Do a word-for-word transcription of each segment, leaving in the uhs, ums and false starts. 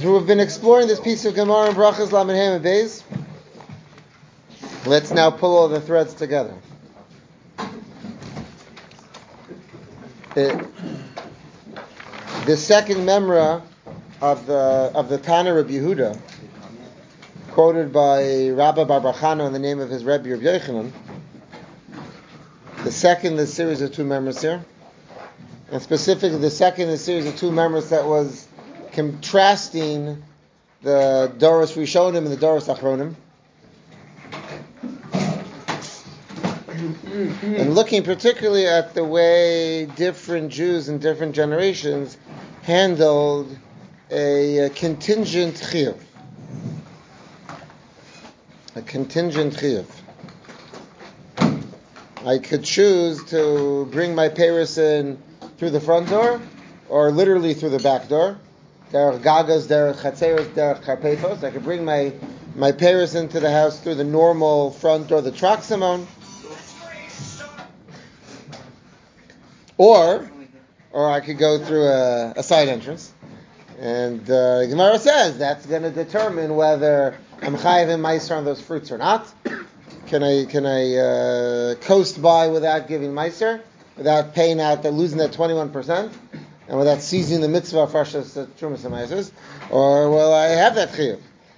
So we've been exploring this piece of Gemara in Brachas Lamed Hey and Beis. Let's now pull all the threads together. It, the second memra of the of the Tana Rabbi Yehuda, quoted by Rabbi Bar Bar Chana in the name of his Rebbe Rabbi Yochanan. The second in the series of two memras here, and specifically the second in the series of two memras that was contrasting the Doros Rishonim and the Doros Achronim, and looking particularly at the way different Jews in different generations handled a, a contingent chiyuv. A contingent chiyuv. I could choose to bring my peiros in through the front door, or literally through the back door. Derech gagas, derech chatzeros, derech karpefos. I could bring my my peiros into the house through the normal front door, the troximon. Or, or I could go through a, a side entrance. And uh, Gemara says that's going to determine whether I'm chayiv in meiser on those fruits or not. Can I can I uh, coast by without giving meiser, without paying out, losing that twenty-one percent, and without seizing the mitzvah of freshas trumas and meisers, or will I have that chiyuv?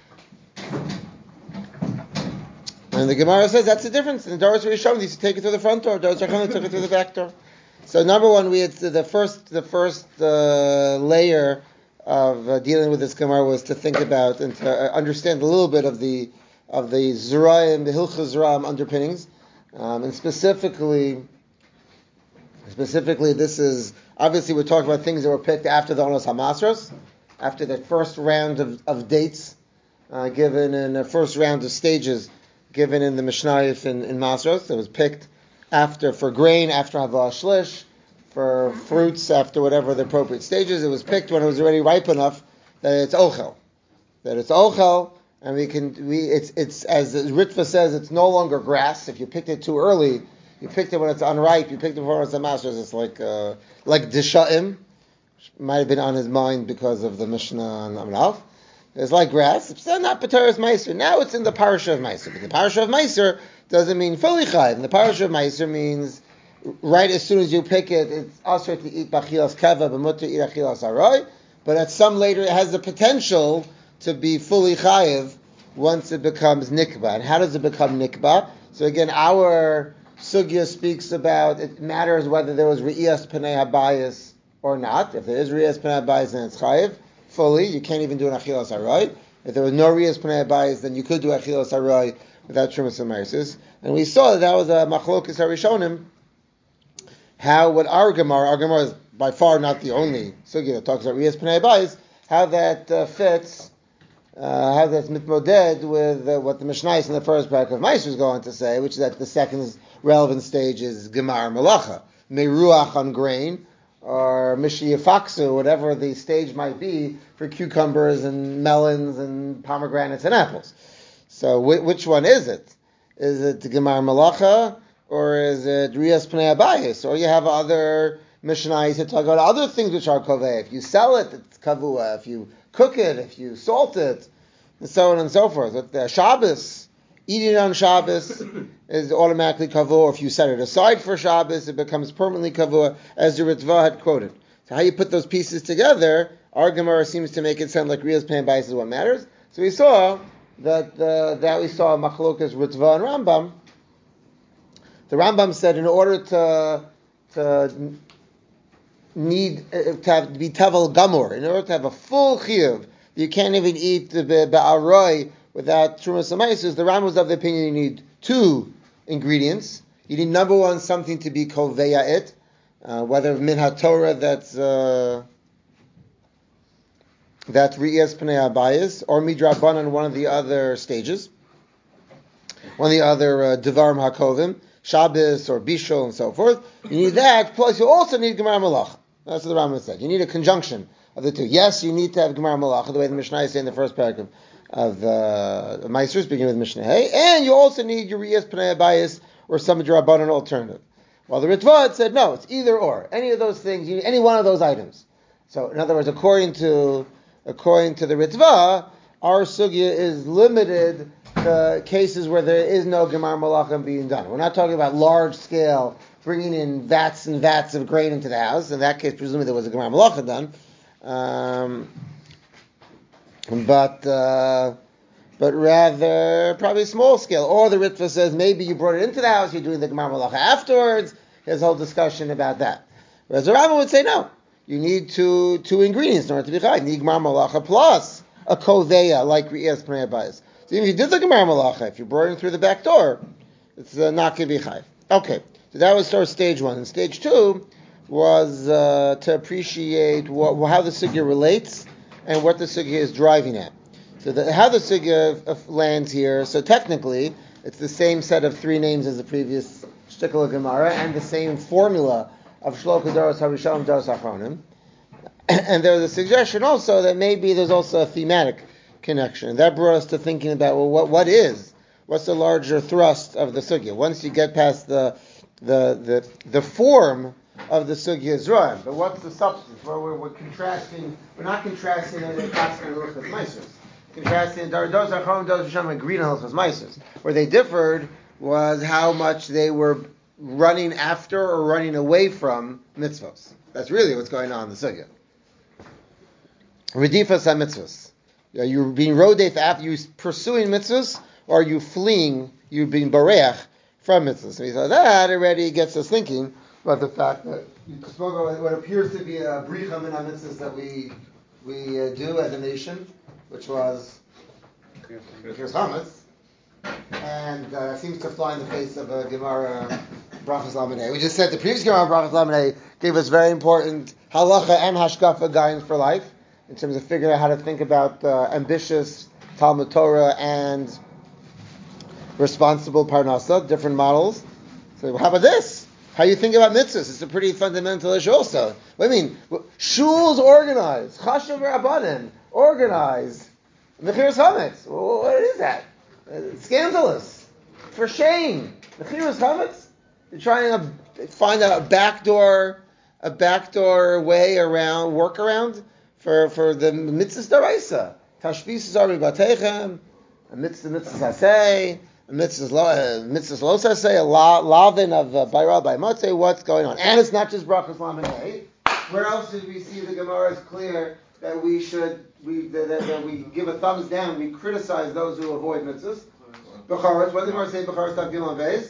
And the Gemara says that's the difference. In the Doros Rishonim, they used to take it through the front door. Doros Achronim took it through the back door. So number one, we had the first the first uh, layer of uh, dealing with this Gemara was to think about and to understand a little bit of the of the Zerayim, the Hilchos Zerayim underpinnings, um, and specifically, specifically, this is obviously we're talking about things that were picked after the Onos Hamasros, after the first round of, of dates uh, given in the first round of stages given in the Mishnayos in, in Masros. It was picked after for grain, after Havah Shlish, for fruits, after whatever the appropriate stages. It was picked when it was already ripe enough that it's ochel, that it's ochel. And we can, we it's it's as Ritva says, it's no longer grass. If you picked it too early, you picked it when it's unripe. You picked it before it's a masters. It's like uh, like dishaim, which might have been on his mind because of the Mishnah on Amrav. It's like grass. It's still not B'Toras Meiser. Now it's in the parasha of Meiser. But the parasha of Meiser doesn't mean fully chayiv. The parasha of Meiser means right as soon as you pick it, it's asur to eat b'achilas keva, b'mutar eat achilas aroy. But at some later, it has the potential to be fully chayiv once it becomes nikba. And how does it become nikba? So again, our sugya speaks about it matters whether there was re'iyas pnei habayis or not. If there is re'iyas pnei habayis, then it's chayiv fully. You can't even do an achilas aroy. If there was no re'iyas pnei habayis, then you could do achilas aroy without trumas and meises. And we saw that that was a machlokas harishonim. How what our Gemara, our Gemara is by far not the only sugya that talks about re'iyas pnei habayis, how that uh, fits. Uh, how that's mitmoded with uh, what the Mishnayos in the first parak of Meiser is going to say, which is that the second relevant stage is Gemar Malacha, Meruach on grain, or Mishiyafaksu, whatever the stage might be for cucumbers and melons and pomegranates and apples. So wh- which one is it? Is it Gemar Malacha, or is it Riyas Pnei Habayis? Or you have other Mishnayos that talk about other things which are koveh. If you sell it, it's kavua. If you cook it, if you salt it, and so on and so forth. But the Shabbos, eating on Shabbos is automatically kavua. If you set it aside for Shabbos, it becomes permanently kavua, as the Ritva had quoted. So how you put those pieces together, our Gemara seems to make it sound like Riyas Pnei Habayis is what matters. So we saw that uh, that we saw Machlokas Ritva and Rambam. The Rambam said in order to to need uh, to have to be tavel gamor, in order to have a full chiyuv, you can't even eat the ba'aroy without trumas and meises. The Rambam was of the opinion you need two ingredients. You need number one something to be koveya it, uh, whether min haTorah that's uh, that's re'iyas pnei habayis or midrabanan, one of the other stages, one of the other uh, devarim hakovim, Shabbos or Bishul and so forth. You need that, plus you also need Gemara Malacha. That's what the Rambam said. You need a conjunction of the two. Yes, you need to have Gemara Malacha, the way the Mishnah is saying in the first paragraph of uh, Meiser, beginning with Mishnah Hey, and you also need your Riyas Pnei Habayis or some Drabanan alternative. While the Ritva said no, it's either or. Any of those things, you need any one of those items. So, in other words, according to according to the Ritva, our sugya is limited to cases where there is no gemar malachim being done. We're not talking about large scale bringing in vats and vats of grain into the house. In that case, presumably there was a gemar malachim done. Um, but uh, but rather probably small scale. Or the Ritva says maybe you brought it into the house, you're doing the gemar malacha afterwards. There's a whole discussion about that. Whereas the Rambam would say no. You need two two ingredients in order to be chai. You need gemar malacha plus a koveya like Re'ez Pnei Abayis. So even if you did the gemar malacha, if you brought it through the back door, it's uh, not going to be chai. Okay, so that was sort of stage one. And stage two was uh, to appreciate what, how the sugya relates and what the sugya is driving at. So the, how the sugya lands here, so technically, it's the same set of three names as the previous shtickle of Gemara and the same formula of Shloka Doros HaRishon Doros HaAchronim. And there's a suggestion also that maybe there's also a thematic connection. And that brought us to thinking about, well, what what is, what's the larger thrust of the sugya? Once you get past the the the, the form of the sugya Zraim, but what's the substance? Well, we're, we're contrasting, we're not contrasting the Pascha and Hilchos Meisos. Contrasting Doros HaAchronim, Doros HaRishon agreed on Hilchos Meisos. Where they differed was how much they were running after or running away from mitzvos. That's really what's going on in the sugya. Redifas ha-mitzvos. Are you being rodef after you pursuing mitzvos, or are you fleeing, you being bareach from mitzvos? So, so that already gets us thinking about the fact that you spoke about what appears to be a bricha min ha-mitzvos that we we uh, do as a nation, which was here's chametz. And uh, seems to fly in the face of a Gemara Brachas Lamaneh. We just said the previous Gemara Brachas Lamaneh gave us very important halacha and hashkafa guidance for life in terms of figuring out how to think about uh, ambitious Talmud Torah and responsible Parnasa, different models. So how about this? How you think about mitzvahs? It's a pretty fundamental issue also. What do you mean? Shuls organized, Chashav Rabbanan organized, Mechiras Chametz. Well, what is that? Uh, scandalous. For shame. Mechiras Chametz? You're trying to find a backdoor, a backdoor way around, workaround for, for the mitzvahs daraisa. Tashbis zari batechem, a mitzvah mitzvah saseh, a mitzvah mitzvahs lo saseh, a lavin of bayral by motzei. What's going on? And it's not just brachas lamaneh. Where else did we see the Gemara is clear that we should we that, that, that we give a thumbs down, we criticize those who avoid mitzvahs? Becharos. What did the Gemara say? Becharos tav gimel beis.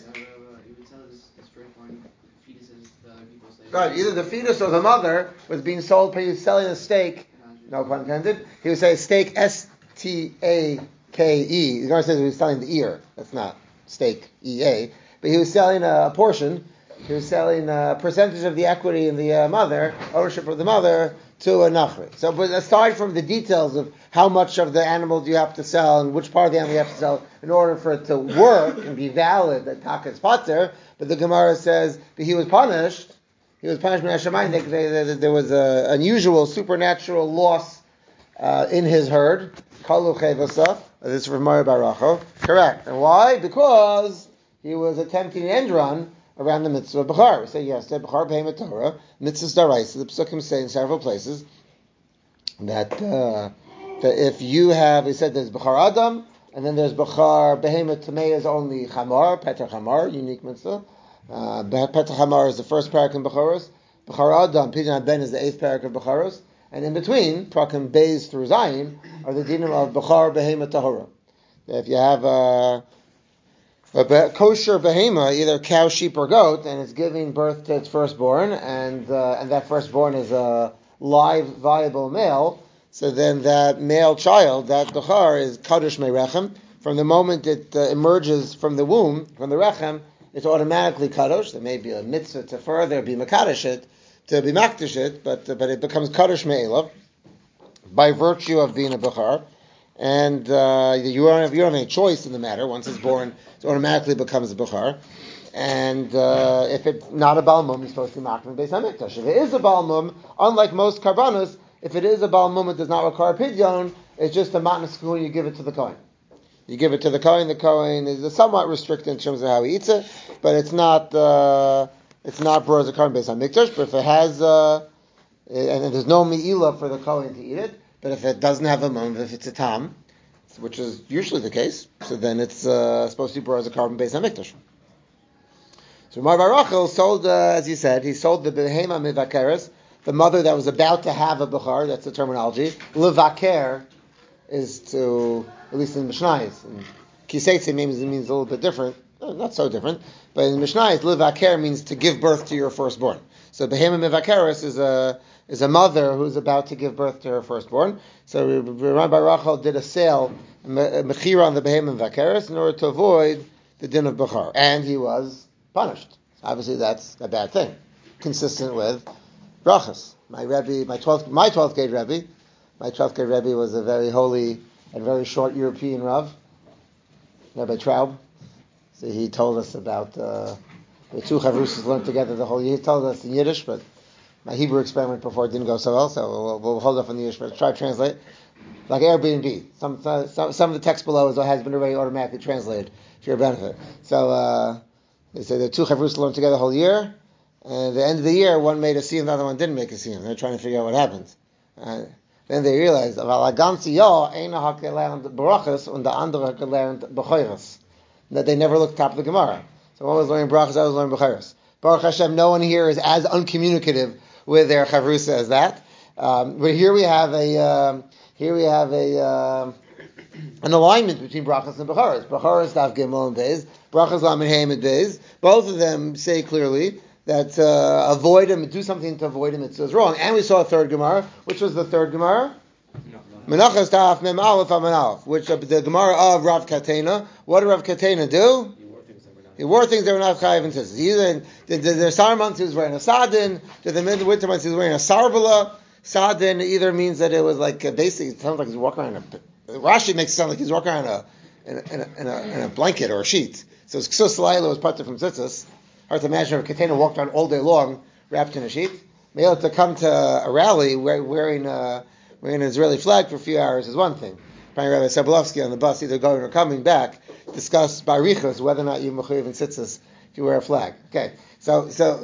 Right, either the fetus or the mother was being sold, he was selling a steak, no pun intended. He would say steak, S T A K E. The Gemara says he was selling the ear. That's not steak, E A. But he was selling a portion. He was selling a percentage of the equity in the uh, mother, ownership of the mother, to a nachri. So, but aside from the details of how much of the animal do you have to sell and which part of the animal you have to sell in order for it to work and be valid, that taka is pater, but the Gemara says that he was punished. He was punished by Hashemayim. There was an unusual supernatural loss uh, in his herd. Kalu chevasa. This is from Mari Baracho. Correct. And why? Because he was attempting an end run around the mitzvah of Bechar. We say yes, Bechar Behemoth Torah, mitzvahs daraisa. The Pesukim say in several places that uh, that if you have, we said there's Bechar Adam, and then there's Bechar Behemoth Tamei is only Chamar, Peter Chamar, unique mitzvah. Uh, Petach Hamar is the first parak in Becharos. Bechar Adam, Pidyon Ben is the eighth parak of Becharos. And in between, Prakim Beis through Zayin, are the dinim of Bechar Behemoth Tahora. If you have a, a be, kosher behema, either cow, sheep, or goat, and it's giving birth to its firstborn, and uh, and that firstborn is a live, viable male, so then that male child, that Bechar, is Kadosh Me'rechem. From the moment it uh, emerges from the womb, from the Rechem, it's automatically kadosh. There may be a mitzvah to further be makadosh it, to be makdish it, but uh, but it becomes kadosh me'elav by virtue of being a bechar, and uh, you don't have you don't have any choice in the matter. Once it's born, it automatically becomes a bechar. And uh, if it's not a balmum, you're supposed to be makdim beis hamikdash. If it is a balmum, unlike most karbanos, if it is a balmum, it does not require pidyon. It's just a matnas when you give it to the kohen. You give it to the Kohen. The Kohen is somewhat restricted in terms of how he eats it, but it's not uh, it's not brought as a Kohen based on Mikdash. But if it has, uh, and, and there's no Me'ilah for the Kohen to eat it, But if it doesn't have a mum, if it's a tam, which is usually the case, so then it's uh, supposed to be brought as a carbon based on mikdash. So Mar Bar Rachel sold, uh, as you said, he sold the behema mivakeres, the mother that was about to have a bechar. That's the terminology. Levaker is to, at least in Mishnayos, and Kiseitze means it means a little bit different, not so different, but in Mishnayos, levaker means to give birth to your firstborn. So behema mivakeres is a is a mother who's about to give birth to her firstborn. So Rabbi Rachel did a sale, a mechira on the behema mivakeres, in order to avoid the din of bechar, and he was punished. Obviously, that's a bad thing, consistent with brachas. My Rebbe, my twelfth, my twelfth grade Rebbe, my twelfth grade Rebbe was a very holy and very short European Rav, Rabbi Traub. So he told us about uh, the two chavrusas learned together the whole year. He told us in Yiddish, but my Hebrew experiment before didn't go so well, so we'll, we'll hold off on the Yiddish, but try to translate. Like Airbnb. Some, some some of the text below is, has been already automatically translated for your benefit. So uh, they say the two chavrusas learned together the whole year, and at the end of the year, one made a siyum, the other one didn't make a siyum. They're trying to figure out what happened. Uh, then they realized, that they never looked top of the Gemara. So one was learning brachas, I was learning b'chayros. Baruch Hashem, no one here is as uncommunicative with their chavrusa as that. Um, but here we have a um, here we have a uh, an alignment between brachas and b'chayros. B'chayros daf gimel and beis, brachas lamed heim and beis. Both of them say clearly that uh, avoid him, do something to avoid him, it says wrong. And we saw a third Gemara. Which was the third Gemara? Menachas Daf Mem Aleph Amen Aleph, which uh, the Gemara of Rav Katena. What did Rav Katena do? He wore things that were not chayiv and tzitzis. Either the, the, the summer months he was wearing a sadin, the, the winter months he was wearing a sarbala. Sadin either means that it was like uh, basically it sounds like he's walking around a. Rashi makes it sound like he's walking around a in a, in a, in a, in a blanket or a sheet. So it's Ksus Laila was parted from tzitzis. Hard to imagine if a Katena walked around all day long wrapped in a sheet. Maybe to come to a rally wearing a wearing an Israeli flag for a few hours is one thing. Rabbi Sabalovsky on the bus, either going or coming back, discuss barichas whether or not you mechuyev in tzitzis if you wear a flag. Okay, so so,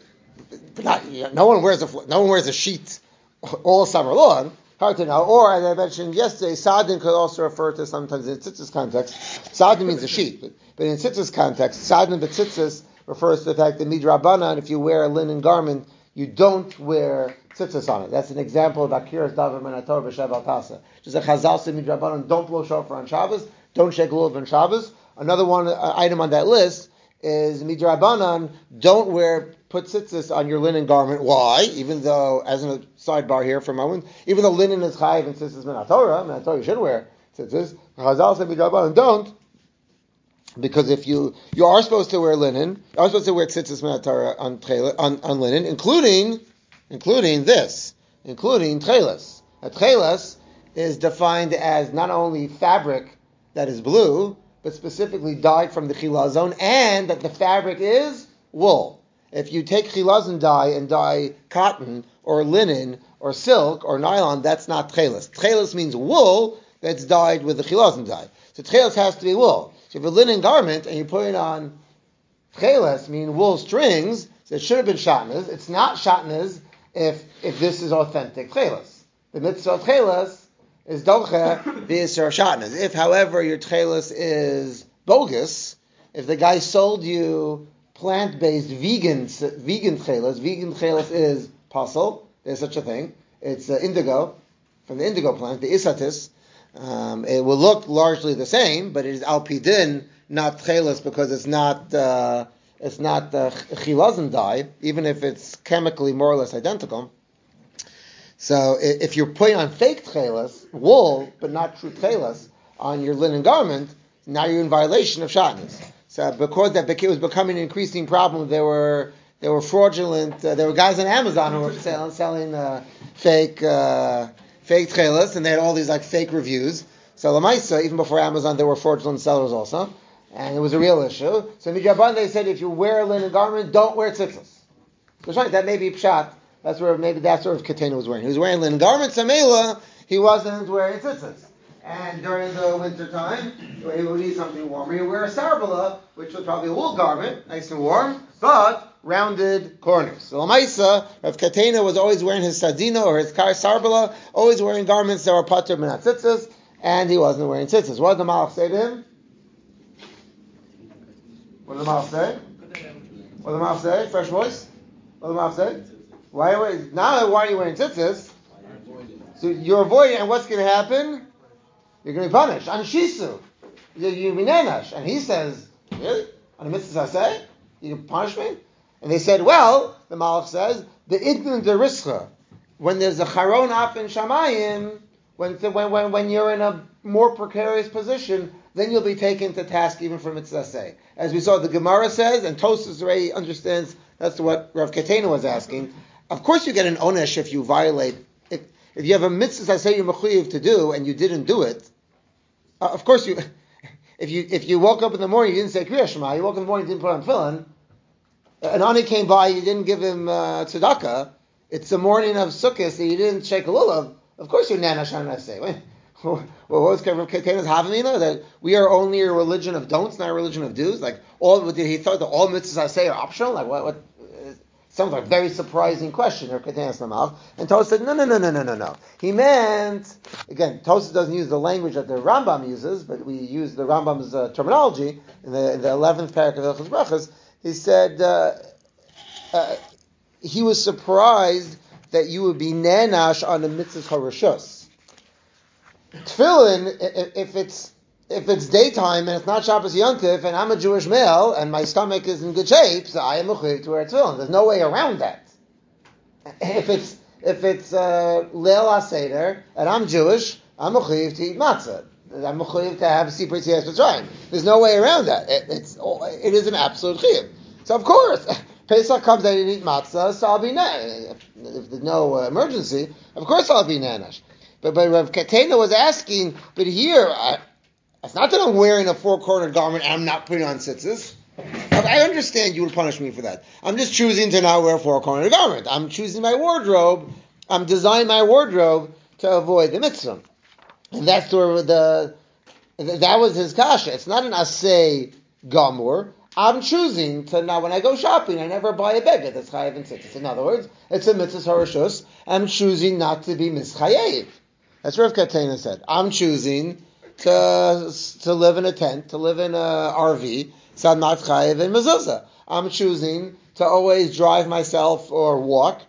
but not, you know, no one wears a no one wears a sheet all summer long. Hard to know. Or as I mentioned yesterday, sadin could also refer to sometimes in tzitzis context. Sadin means a sheet, but, but in tzitzis context, sadin b'tzitzis refers to the fact that midrabanan, if you wear a linen garment, you don't wear tzitzis on it. That's an example of Akiras Davar Manator B'Shav Al Tasa. Just a Chazal said midrabanan, don't blow shofar on Shabbos, don't shake lulav on Shabbos. Another one uh, item on that list is midrabanan, don't wear put tzitzis on your linen garment. Why? Even though, as a sidebar here for a moment, even though linen is chayiv and tzitzis minatora, minatora you should wear tzitzis. Chazal said midrabanan, don't. Because if you you are supposed to wear linen, you are supposed to wear tzitzis minatora on, on on linen, including including this, including tchelas. A tchelas is defined as not only fabric that is blue, but specifically dyed from the chilazon, and that the fabric is wool. If you take chilazon dye and dye cotton or linen or silk or nylon, that's not tchelas. Tchelas means wool that's dyed with the chilazon dye. So tchelas has to be wool. So if you have a linen garment and you put it on tchelas, meaning wool strings, so it should have been shatnez. It's not shatnez if if this is authentic tchelas. The mitzvah of tchelas is doche v'yisra shatnez. If, however, your tchelas is bogus, if the guy sold you plant-based vegan vegan tchelas, vegan tchelas is pasul. There's such a thing. It's uh, indigo from the indigo plant, the isatis. Um, it will look largely the same, but it is alpidin, not tchelas, because it's not uh, it's not uh, chilazon dye, even if it's chemically more or less identical. So if you're putting on fake tchelas, wool, but not true tchelas, on your linen garment, now you're in violation of shatnez. So because that was becoming an increasing problem, there were there were fraudulent, uh, there were guys on Amazon who were sell, selling uh, fake. Uh, fake tchelas, and they had all these like fake reviews. So Lamaisa, even before Amazon, there were fraudulent sellers also, and it was a real issue. So midrabanan, they said if you wear a linen garment, don't wear tzitzis. So that may be pshat. That's where maybe that's where Katena was wearing. He was wearing linen garments. Samela, he wasn't wearing tzitzis. and during the winter time, he would need something warmer. He would wear a sarbala, which was probably a wool garment, nice and warm, but rounded corners. So Lamaisa, Rav Katena was always wearing his sadina or his kar sarbala, always wearing garments that were pater min tzitzis, and he wasn't wearing tzitzis. What did the Malach say to him? What did the Malach say? What did the Malach say? Fresh voice? What did the Malach say? Why are you, now why are you wearing tzitzis? So you're avoiding, and what's going to happen? You're going to be punished. Anshisu. You'll be nenash. And he says, really? On a mitzvah say? You can punish me? And they said, well, the Malach says, the idn de rischa. When there's a charon af in shamayim, when, when, when, when you're in a more precarious position, then you'll be taken to task even for mitzvah say. As we saw, the Gemara says, and Tosfos already understands, that's what Rav Katena was asking. Of course you get an onesh if you violate. If, if you have a mitzvah say you're mechuyev to do, and you didn't do it, uh, of course you, if you if you woke up in the morning, you didn't say Kriya Shema, you woke up in the morning, you didn't put on tefillin, an ani came by, you didn't give him uh, tzedakah, it's the morning of Sukkot, so you didn't shake a lulav, of course you're nanash on say. Well, what was Rav Katena's havamina? That we are only a religion of don'ts, not a religion of do's? Like, all, did he thought that all mitzvahs I say are optional? Like, what, what uh, sounds like a very surprising question, Rav Katena's Lamach. And Tosfos said, no, no, no, no, no, no, no. He meant, again, Tosfos doesn't use the language that the Rambam uses, but we use the Rambam's uh, terminology in the, in the eleventh parak of Hilchos Brachos. He said, uh, uh, he was surprised that you would be nanash on the mitzvahs harashos. Tefillin, if it's if it's daytime and it's not Shabbos Yontif, and I'm a Jewish male and my stomach is in good shape, so I am mechuyev to wear tefillin. There's no way around that. If it's if it's uh, Leil HaSeder and I'm Jewish, I'm mechuyev to eat matzah. I'm mechuyev to have sipur tziyas b'tzrayim. There's no way around that. It, it's it is an absolute chiyuv. So of course, Pesach comes, I didn't eat matzah, so I'll be nanash. If, if there's no uh, emergency, of course I'll be nanash. But, but Rav Katena was asking, but here, I, it's not that I'm wearing a four-cornered garment and I'm not putting on tzitzis. I understand you would punish me for that. I'm just choosing to not wear a four-cornered garment. I'm choosing my wardrobe. I'm designing my wardrobe to avoid the mitzvah. And that's where the, that was his kasha. It's not an asay gamur. I'm choosing to, now when I go shopping, I never buy a beged that's chayev and tzitzis. In other words, it's a mitzvah harashus. I'm choosing not to be mischayev. That's what Rav Katena said. I'm choosing to to live in a tent, to live in a R V, so I'm not chayev and mezuzah. I'm choosing to always drive myself or walk,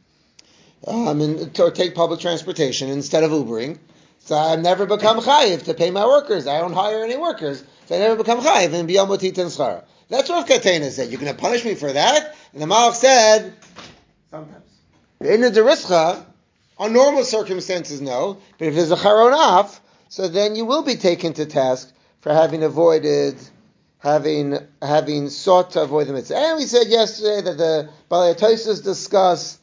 um, and, or take public transportation instead of Ubering. So I never become chayev to pay my workers. I don't hire any workers, so I never become chayev and be amotit and schara. That's what Rav Katena said. You're going to punish me for that? And the Malach said, sometimes. In the derischa, on normal circumstances, no. But if there's a charonaf, so then you will be taken to task for having avoided, having having sought to avoid the mitzvah. And we said yesterday that the Balei Tosfos discuss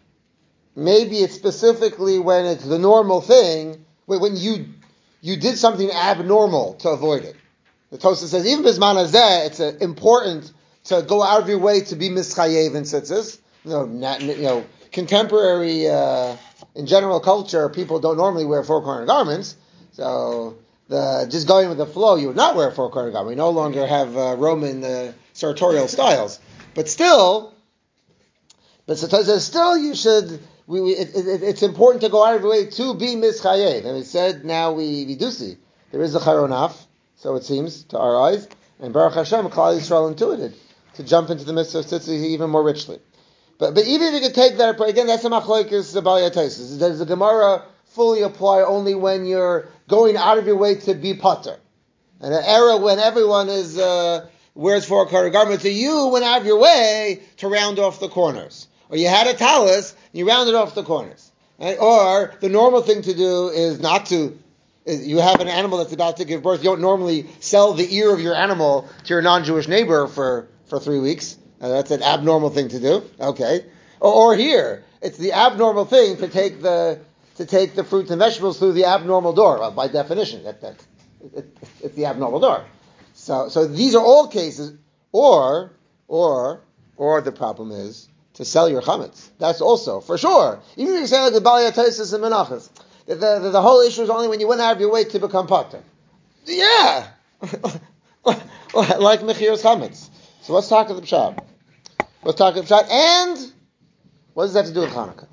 maybe it's specifically when it's the normal thing, when you you did something abnormal to avoid it. The Tosfos says even bisman hazeh, it's uh, important to go out of your way to be mischayev in tzitzis. You know, not, you know, contemporary. Uh, In general culture, people don't normally wear four-cornered garments, so the, just going with the flow, you would not wear a four-cornered garment. We no longer have uh, Roman uh, sartorial styles, but still, but still, you should. We, we it, it, it's important to go out of your way to be mischayev. And we said now we, we do see there is a charonaf, so it seems to our eyes, and Baruch Hashem, Klal Yisrael intuited to jump into the midst of tzitzis even more richly. But but even if you could take that, again, that's a machlokes Balei Tosfos. Does the Gemara fully apply only when you're going out of your way to be pater? And an era when everyone is uh, wears four-cornered garments, so you went out of your way to round off the corners. Or you had a talus, you rounded off the corners. Right? Or the normal thing to do is not to, is you have an animal that's about to give birth, you don't normally sell the ear of your animal to your non-Jewish neighbor for, for three weeks. Uh, that's an abnormal thing to do. Okay. Or, or here, it's the abnormal thing to take the to take the fruits and vegetables through the abnormal door. Well, by definition, that that it, it, it's the abnormal door. So so these are all cases. Or or or the problem is to sell your chametz. That's also for sure. Even if you say like the Balei Tosfos and Menachos, The, the, the whole issue is only when you went out of your way to become pater. Yeah! Like Mechiras Chametz. So let's talk of the Pshat. Let's talk of the Pshat. And what does that have to do with Hanukkah?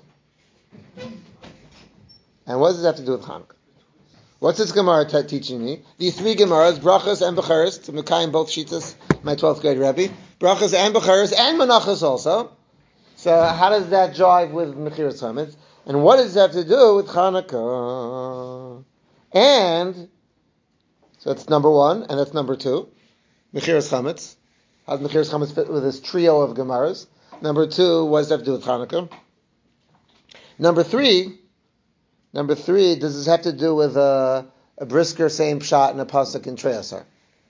And what does that have to do with Hanukkah? What's this Gemara t- teaching me? These three Gemaras, Brachas and Becharis, to Mekayim both Shitas, my twelfth grade Rebbe. Brachas and Becharis and Menachos also. So how does that jive with Mechiras Chametz? And what does that have to do with Hanukkah? And, so that's number one, and that's number two. Mechiras Chametz. How does Mechiras Chametz fit with this trio of Gemaras? Number two, what does that have to do with Hanukkah? Number three, Number three, does this have to do with a, a brisker same pshat and a pasuk in Treyasar?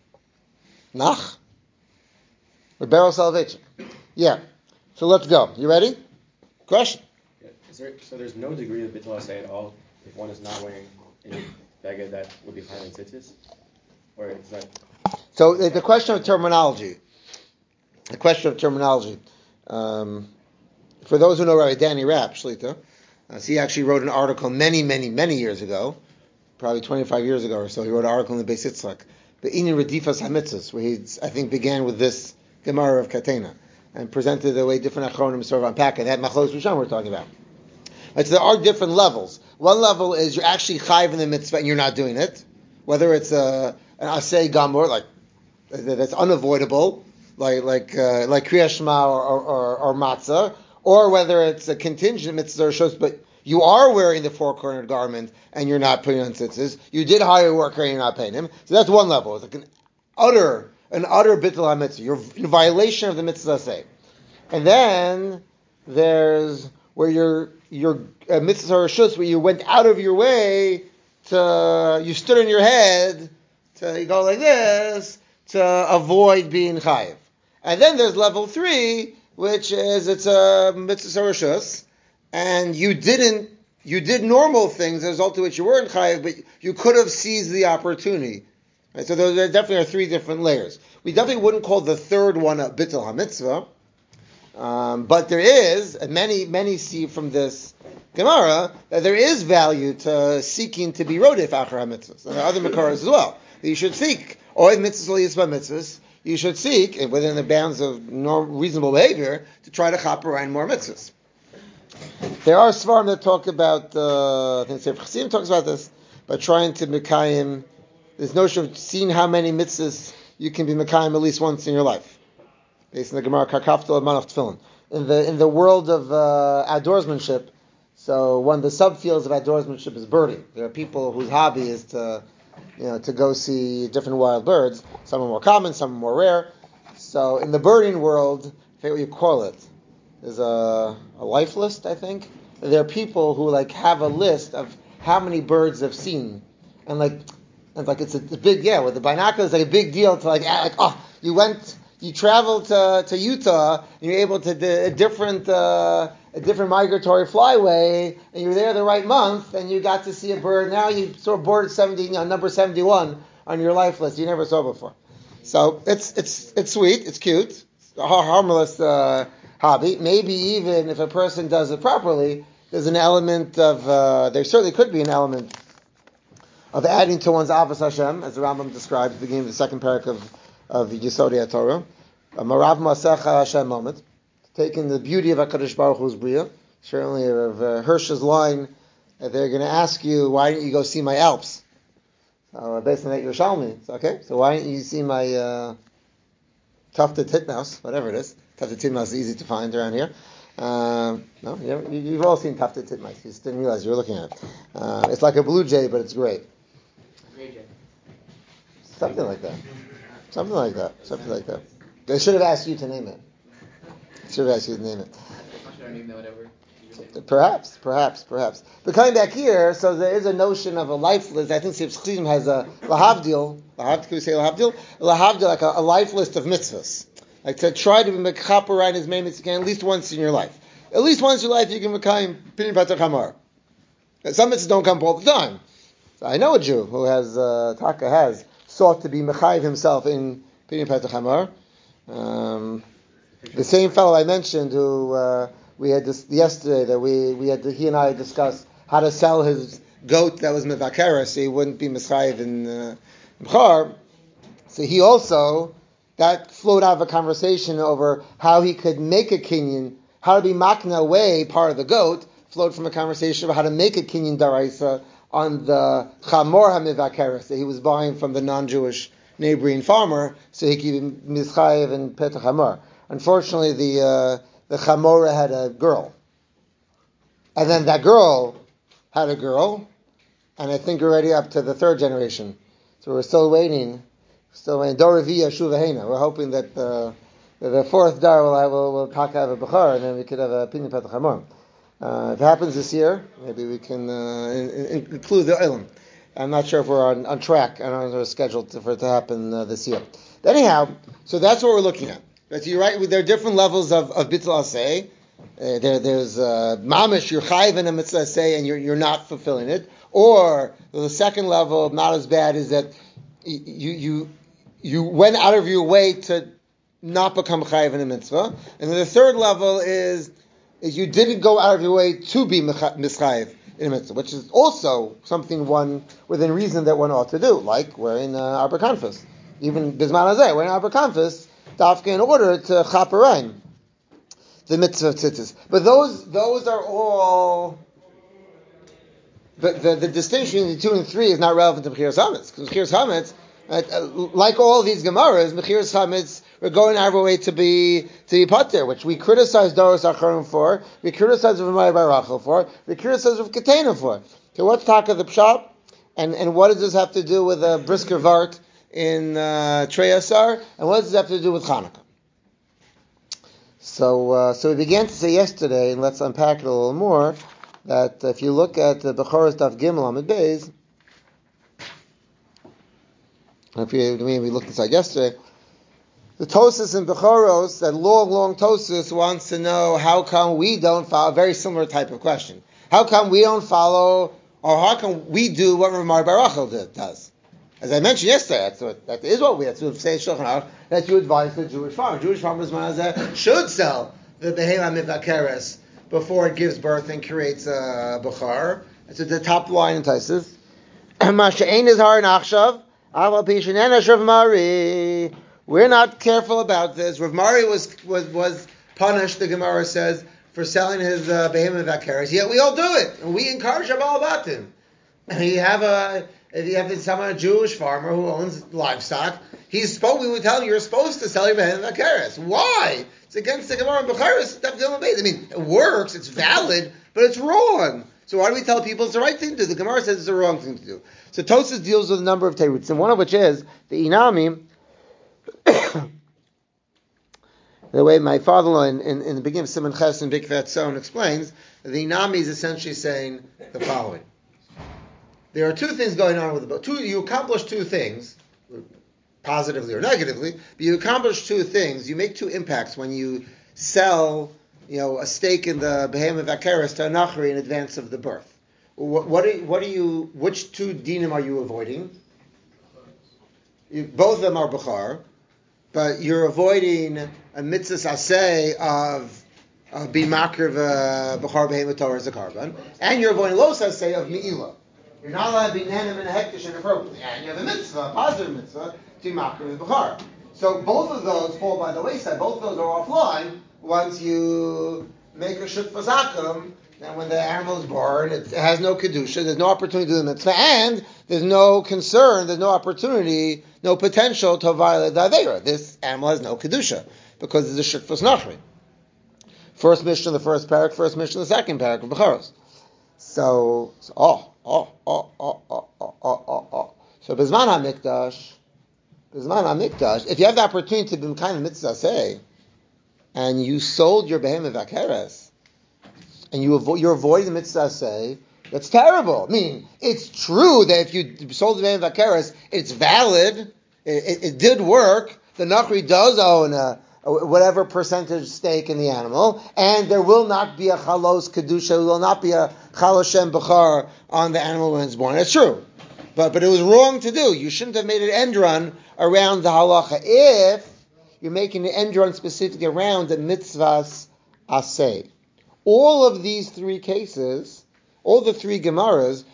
Nach? Or Beryl Salvation? Yeah. So let's go. You ready? Question. Yeah. Is there, so there's no degree of bittul asay at all if one is not wearing any beged that would be higher than tzitzis? Or is that... So the, the question of terminology. The question of terminology. Um, for those who know Rabbi Danny Rapp, Shlita, Uh, so he actually wrote an article many, many, many years ago, probably twenty-five years ago or so. He wrote an article in the Beis Yitzchak, the Inyan Redifas HaMitzvos, where he, I think, began with this Gemara of Katena and presented the way different achronim sort of unpack it. That Machlos Rishon we're talking about. Right, so there are different levels. One level is you're actually chayiv in the mitzvah and you're not doing it, whether it's a, an asay gamor, like that's unavoidable, like like uh, like Kriyas Shema or, or, or, or matzah, or whether it's a contingent mitzvah or shos, but you are wearing the four-cornered garment and you're not putting on tzitzis. You did hire a worker and you're not paying him. So that's one level. It's like an utter, an utter bittul ha-mitzvah. You're in violation of the mitzvah say. And then there's where you're you're a mitzvah or shus where you went out of your way to you stood on your head to you go like this to avoid being chayiv. And then there's level three, which is it's a mitzvah or shus, and you didn't you did normal things as a result of which you weren't chayiv, but you could have seized the opportunity. Right? So there definitely are three different layers. We definitely wouldn't call the third one a bittul ha-mitzvah. Um, but there is, and many, many see from this Gemara, that there is value to seeking to be rodef achar ha-mitzvahs. And there are other makaras as well. That you should seek, or mitzvahs yisba mitzvahs, you should seek, within the bounds of norm, reasonable behavior, to try to chop around more mitzvahs. There are svarim that talk about, uh, I think Sefer Chassidim talks about this, by trying to mekayim, this notion of seeing how many mitzvahs you can be mekayim at least once in your life. Based on the Gemara Karkaftel of Manach Tefillin. In the in the world of uh, outdoorsmanship, so one of the subfields of outdoorsmanship is birding. There are people whose hobby is to, you know, to go see different wild birds. Some are more common, some are more rare. So in the birding world, I forget what you call it. There's a, a life list, I think. There are people who like have a list of how many birds they've seen, and like, and like it's a, a big yeah with the binoculars, like a big deal to like like oh you went. You travel to, to Utah, and you're able to do a different uh, a different migratory flyway, and you're there the right month, and you got to see a bird. Now you saw bird seventy, you know, number seventy-one on your life list you never saw before. So it's it's it's sweet, it's cute, it's a harmless uh, hobby. Maybe even if a person does it properly, there's an element of uh, there certainly could be an element of adding to one's avos Hashem, as the Rambam describes at the beginning of the second parak of of Yesodei HaTorah, a Marav Masecha Hashem moment, taking the beauty of HaKadosh Baruch Hu's Bria, certainly of uh, Hirsch's line, that they're going to ask you, why didn't you go see my Alps? Uh, based on that Yerushalmi, it's okay, so why didn't you see my uh, tufted titmouse, whatever it is. Tufted titmouse is easy to find around here. Uh, no, you know, you, you've all seen tufted titmouse, you just didn't realize you were looking at it. Uh, it's like a blue jay, but it's great. Gray jay. Something like that. Something like that. Something like that. They should have asked you to name it. They should have asked you to name it. Should I name that whatever? Perhaps, perhaps, perhaps. But coming back here, so there is a notion of a life list. I think Sefer Chassidim has a lahavdil. Lahavdil, can we say lahavdil? Lahavdil, like a, a life list of mitzvahs. Like to try to be mekhaper around as many mitzvahs you can at least once in your life. At least once in your life you can mekayim pinin patach hamar. Some mitzvahs don't come all the time. So I know a Jew who has, uh, Taka has, sought to be mechayiv himself in Pidyon Petach Hamar. Um, the same fellow I mentioned who uh, we had this yesterday that we we had to, he and I discussed how to sell his goat that was mevakera, so he wouldn't be mischayiv in uh, b'char. So he also, that flowed out of a conversation over how he could make a kinyan, how to be makna away part of the goat, flowed from a conversation about how to make a kinyan daraisa on the chamor hamivakera, that he was buying from the non-Jewish neighboring farmer, so he could be mischayiv and petach hamor. Unfortunately, the uh, the chamora had a girl, and then that girl had a girl, and I think already up to the third generation. So we're still waiting, still waiting. Doravia shuvahena. We're hoping that the the fourth dar will will will pack out a bechar, and then we could have a pinyin petach hamor. Uh, if it happens this year, maybe we can uh, in, in, include the ilm. I'm not sure if we're on, on track. I don't know if we're scheduled to, for it to happen uh, this year. But anyhow, so that's what we're looking at. But you're right. There are different levels of of bittul aseh. Uh, there, there's uh, mamish. You're chayiv in a mitzvah aseh, and you're you're not fulfilling it. Or the second level, not as bad, is that you you you went out of your way to not become chayiv in a mitzvah. And then the third level is is you didn't go out of your way to be mischayiv in a mitzvah, which is also something one within reason that one ought to do, like wearing uh, aberkanfus. Even bisman hazeh, wearing aberkanfus, dafka in order to chaperayim the mitzvah of tzitzis. But those those are all the, the the distinction between two and three is not relevant to mechiras chametz, because mechiras chametz, uh, like all these gemaras, mechiras chametz, we're going out of our way to be to be pater, which we criticize Doros Acharon for, we criticize Rav Meir Bar Rachel for, we criticize Rav Ketena for. So what's talk of the pshat, and and what does this have to do with a brisker vart in uh, Trei Asar, and what does this have to do with Hanukkah? So uh, so we began to say yesterday, and let's unpack it a little more, that if you look at the Bechoros Daf Gimel Amud Beis, if you, I mean, we looked inside yesterday, the Tosas in Bechoros, that long, long Tosas, wants to know how come we don't follow, a very similar type of question. How come we don't follow, or how come we do what Rav Meir Bar Rachel does? As I mentioned yesterday, that's what, that is what we have to say, Shulchan Aruch, that you advise the Jewish farmer. Jewish farmers should sell the Behema Mivakeres before it gives birth and creates a Bechar. That's the top line in Taisus. Masha'ein is har nachshav, aval pishanena shav mari. We're not careful about this. Rav Mari was was was punished, the Gemara says, for selling his uh, Behema Mivakeres. Yet we all do it, and we encourage Abal Batim. And you have a If you have someone, a Jewish farmer who owns livestock, he's supposed, we would tell him, you're supposed to sell your behem v'akeres. Why? It's against the Gemara and Becharis. I mean, it works, it's valid, but it's wrong. So why do we tell people it's the right thing to do? The Gemara says it's the wrong thing to do. So Tosas deals with a number of teruts, and one of which is the inami. The way my father-in-law in, in, in the beginning of Simon Ches and Big Fat Son explains, the inami is essentially saying the following. There are two things going on with the boat. Two, you accomplish two things, positively or negatively, but you accomplish two things. You make two impacts when you sell, you know, a stake in the Behema Vakeres to a Nachri in advance of the birth. What, what, are, what are you? Which two dinim are you avoiding? You, both of them are Bechar, but you're avoiding a mitzvah aseh of uh, bimakr Bechar Behema Torah as a carbon, and you're avoiding los aseh of Me'ilah. You're not allowed to be nanim and a hektish inappropriately. And you have a mitzvah, a positive mitzvah, to makar with bechar. So both of those fall by the wayside. Both of those are offline once you make a shutfas akum, and when the animal is born, it has no kedusha, there's no opportunity to do the mitzvah, and there's no concern, there's no opportunity, no potential to violate the aveira. This animal has no kedusha, because it's a shutfas nachri. First mission, the first parak, first mission, the second parak of Becharos. So, so, oh, oh, oh, oh, oh, oh, oh, oh, oh. So, Bizman HaMikdash, Bizman HaMikdash, if you have the opportunity to be kind of mitzvah say, and you sold your Behema Vakeres, and you avo- you're avoiding the mitzvah say, that's terrible. I mean, it's true that if you sold the Behema Vakeres, it's valid, it, it, it did work, the Nachri does own a whatever percentage stake in the animal, and there will not be a chalos kedusha, there will not be a chaloshem bechar on the animal when it's born. It's true, but but it was wrong to do. You shouldn't have made an end run around the halacha if you're making an end run specifically around the mitzvahs aseh. All of these three cases, all the three gemaras,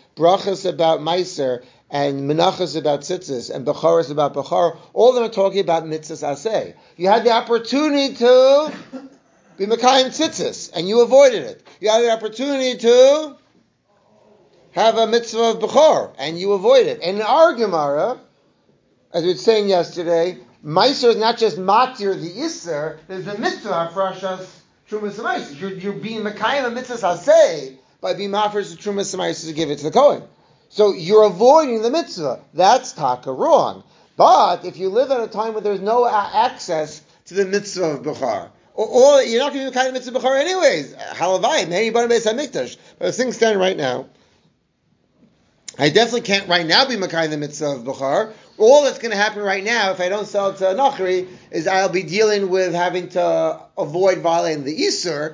brachas about meiser, and menachas about tzitzis, and becharas about bechar, all of them are talking about mitzvahs aseh. You had the opportunity to be mekayim tzitzis, and you avoided it. You had the opportunity to have a mitzvah of bechar, and you avoided it. And in our Gemara, as we were saying yesterday, meiser is not just matir the iser, there's a mitzvah of Parashas Trumas Meiser. You're, you're being mekayim a mitzvah aseh by being mafresh the Trumas Meiser to give it to the Kohen. So you're avoiding the mitzvah. That's taka wrong. But if you live at a time where there's no a- access to the mitzvah of Bechar, or, or you're not going to be kind of mitzvah Bechar anyways, halavai, maybe Bana Beis HaMikdash. But as things stand right now, I definitely can't right now be Makai the mitzvah of Bechar. All that's going to happen right now, if I don't sell it to a Nachri, is I'll be dealing with having to avoid violating the Isur,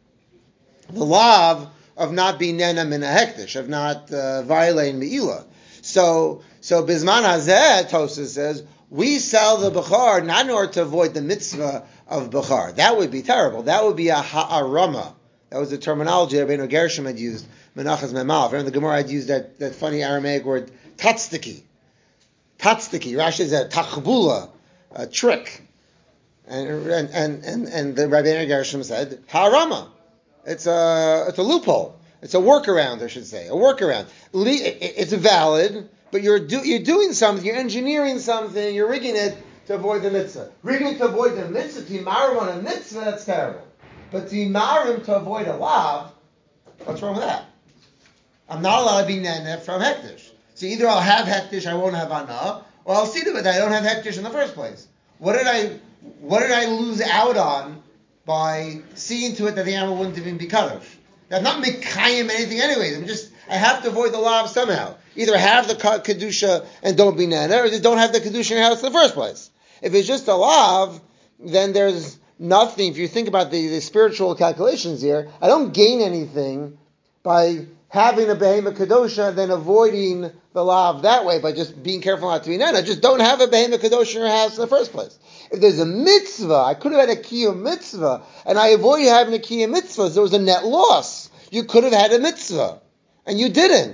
the law of not being nena min a hektish, of not uh, violating me'ilah. So, so Bizman Hazeh, Tosas says, we sell the Bechar not in order to avoid the mitzvah of Bechar. That would be terrible. That would be a ha'arama. That was the terminology Rabbeinu Gershom had used, Menachas Memal. Remember the Gemara had used that, that funny Aramaic word, tatztiki. Tatztiki. Rashi said, tachbula, a trick. And, and, and, and, and the Rabbeinu Gershom said, ha'arama. It's a it's a loophole. It's a workaround, I should say, a workaround. It's valid, but you're do, you're doing something. You're engineering something. You're rigging it to avoid the mitzvah. Rigging it to avoid the mitzvah, to yimarim on a mitzvah, that's terrible. But to yimarim to avoid a lav, what's wrong with that? I'm not allowed to be nene from hektish. So either I'll have hektish, I won't have ana, or I'll see to it that I don't have hektish in the first place. What did I what did I lose out on by seeing to it that the animal wouldn't even be kadosh? I'm not mekayim anything anyways. I'm just, I have to avoid the lav somehow. Either have the kedusha and don't be nana, or just don't have the kedusha in your house in the first place. If it's just a lav, then there's nothing. If you think about the, the spiritual calculations here, I don't gain anything by having a behema kedosha and then avoiding the lav that way by just being careful not to be nana. Just don't have a behema kedosha in your house in the first place. If there's a mitzvah, I could have had a kiyum mitzvah, and I avoided having a kiyum mitzvah, so there was a net loss. You could have had a mitzvah, and you didn't.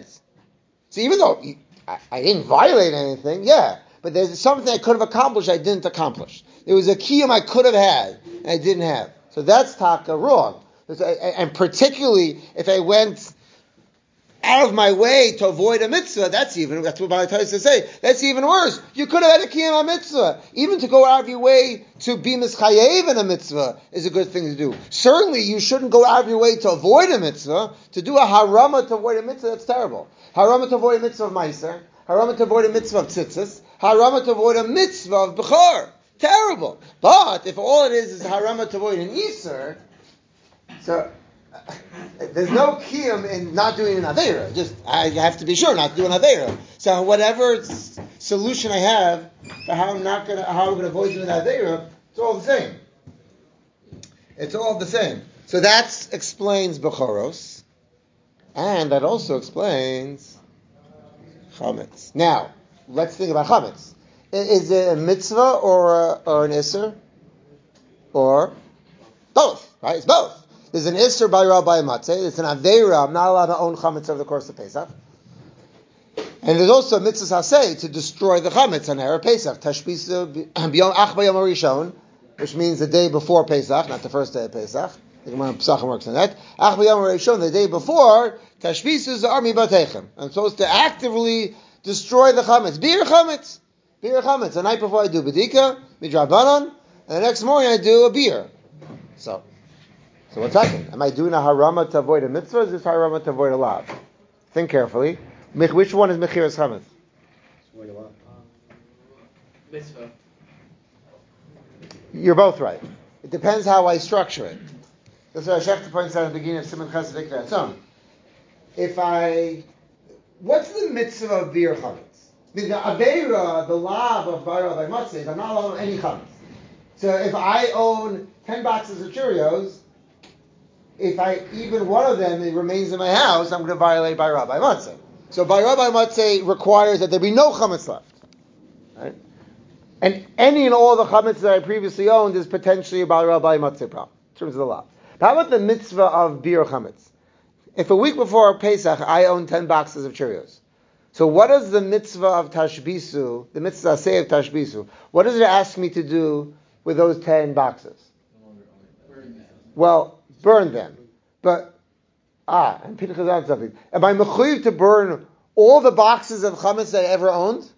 So even though you, I, I didn't violate anything, yeah, but there's something I could have accomplished I didn't accomplish. There was a kiyum I could have had, and I didn't have. So that's taka wrong. And particularly if I went out of my way to avoid a mitzvah, that's even, that's what Bala Taisa say, that's even worse. You could have had a kiyum mitzvah. Even to go out of your way to be mischayev in a mitzvah is a good thing to do. Certainly you shouldn't go out of your way to avoid a mitzvah. To do a harama to avoid a mitzvah, that's terrible. Harama to avoid a mitzvah of meiser, harama to avoid a mitzvah of tzitzis, harama to avoid a mitzvah of bechar. Terrible. But if all it is is harama to avoid an iser, so there's no kiyum in not doing an aveira. Just I have to be sure not to do an aveira. So whatever s- solution I have for how I'm not gonna how I'm gonna avoid doing an aveira, it's all the same. It's all the same. So that explains bechoros, and that also explains chametz. Now let's think about chametz. Is it a mitzvah or a, or an isser, or both? Right? It's both. There's an Isser by Rabbi Matzeh. It's an Aveira. I'm not allowed to own Chametz over the course of Pesach. And there's also a Mitzvah Haseh to destroy the Chametz on Erev Pesach. Tashbisa b'yom ach b'yom harishon, which means the day before Pesach, not the first day of Pesach. The Gemara Pesachim works on that. Ach b'yom harishon, the day before, Tashbisa is armi batechem. I'm supposed to actively destroy the Chametz. Bir Chametz. Bir Chametz. The night before I do Bedika, Midrabanan, and the next morning I do a beer. So, So what's happening? Am I doing a harama to avoid a mitzvah, or is this harama to avoid a lav? Think carefully. Which one is mechiras chametz? Avoid a lav. Mitzvah. You're both right. It depends how I structure it. That's what Shefter points out at the beginning of Simon Ches Vikra. If I, what's the mitzvah of bir chametz? The aveira, the lav of bar by matzah is I'm not allowed to own any chametz. So if I own ten boxes of Cheerios, if I even one of them it remains in my house, I'm going to violate by Rabbi Matzeh. So by Rabbi Matzeh requires that there be no chametz left, right? And any and all the chametz that I previously owned is potentially by Rabbi Matzeh problem in terms of the law. How about the mitzvah of bir chametz? if a week before Pesach I own ten boxes of Cheerios, so what is the mitzvah of Tashbisu, the mitzvah say of Tashbisu, what does it ask me to do with those ten boxes? Well, burn them. But, ah, and Peter Chazal said something. Am I mechuyev to burn all the boxes of chametz that I ever owned?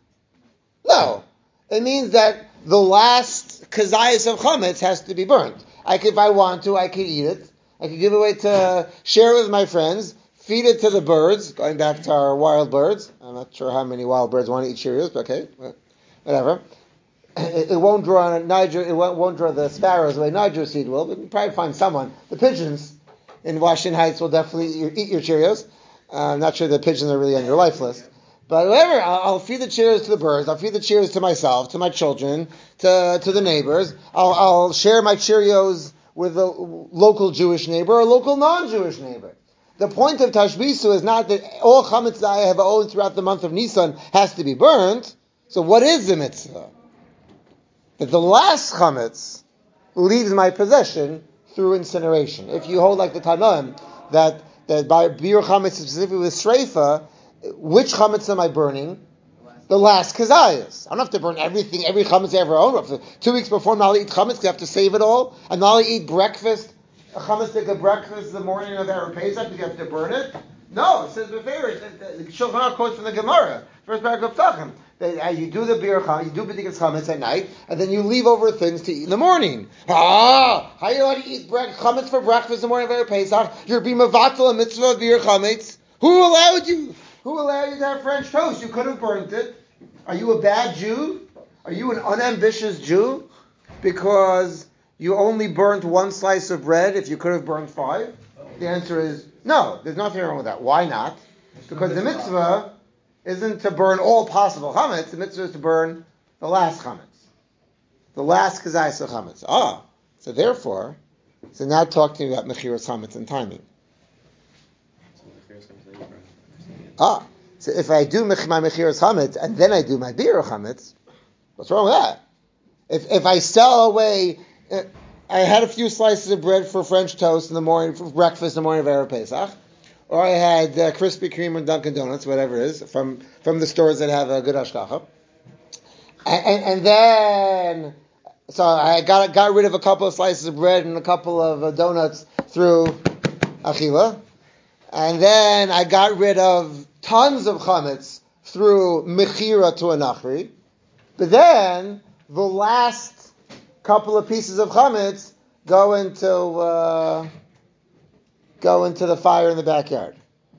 No. It means that the last kazayas of chametz has to be burnt. I could, if I want to, I could eat it. I could give it away to, share it with my friends, feed it to the birds, going back to our wild birds. I'm not sure how many wild birds want to eat Cheerios, but okay, whatever. It, it won't draw Niger, it won't, won't draw the sparrows the way Niger seed will, but you can probably find someone. The pigeons in Washington Heights will definitely eat, eat your Cheerios. Uh, I'm not sure the pigeons are really on your life list. But whatever, I'll, I'll feed the Cheerios to the birds, I'll feed the Cheerios to myself, to my children, to, to the neighbors. I'll, I'll share my Cheerios with a local Jewish neighbor or a local non-Jewish neighbor. The point of Tashbisu is not that all chametz that I have owned throughout the month of Nisan has to be burned. So what is the mitzvah? That the last chametz leaves my possession through incineration. If you hold like the Tanoim, that, that by bir chametz specifically with shreifa, which chametz am I burning? The last kazayas. I don't have to burn everything, every chametz I ever own. Two weeks before I'm not allowed to eat chametz, I have to save it all. I'm not allowed to eat breakfast, a chametz breakfast the morning of Erev Pesach, because you have to burn it. No, it says beferish. The Shulchan Aruch quotes from the Gemara, first paragraph of Tachim. That uh, you do the bir chametz, you do b'dikas chametz at night, and then you leave over things to eat in the morning. Ah, how are you allowed to eat bre- chametz for breakfast in the morning of Erev Pesach? You're being mavatal a mitzvah of bir chametz. Who allowed you? Who allowed you to have French toast? You could have burnt it. Are you a bad Jew? Are you an unambitious Jew? Because you only burnt one slice of bread if you could have burnt five? The answer is no. There's nothing wrong with that. Why not? Because the mitzvah isn't to burn all possible chametz. The mitzvah is to burn the last chametz. The last kazayas of chametz. Ah, so therefore, so now talk to me about mechiras chametz and timing. Ah, so if I do my mechiras chametz and then I do my bir chametz, what's wrong with that? If if I sell away, uh, I had a few slices of bread for French toast in the morning, for breakfast in the morning of Erev Pesach, or I had uh, Krispy Kreme or Dunkin' Donuts, whatever it is, from, from the stores that have a good hashgacha. And, and, and then, so I got got rid of a couple of slices of bread and a couple of uh, donuts through achila. And then I got rid of tons of chametz through mechira to a nachri. But then the last couple of pieces of chametz go into uh, go into the fire in the backyard.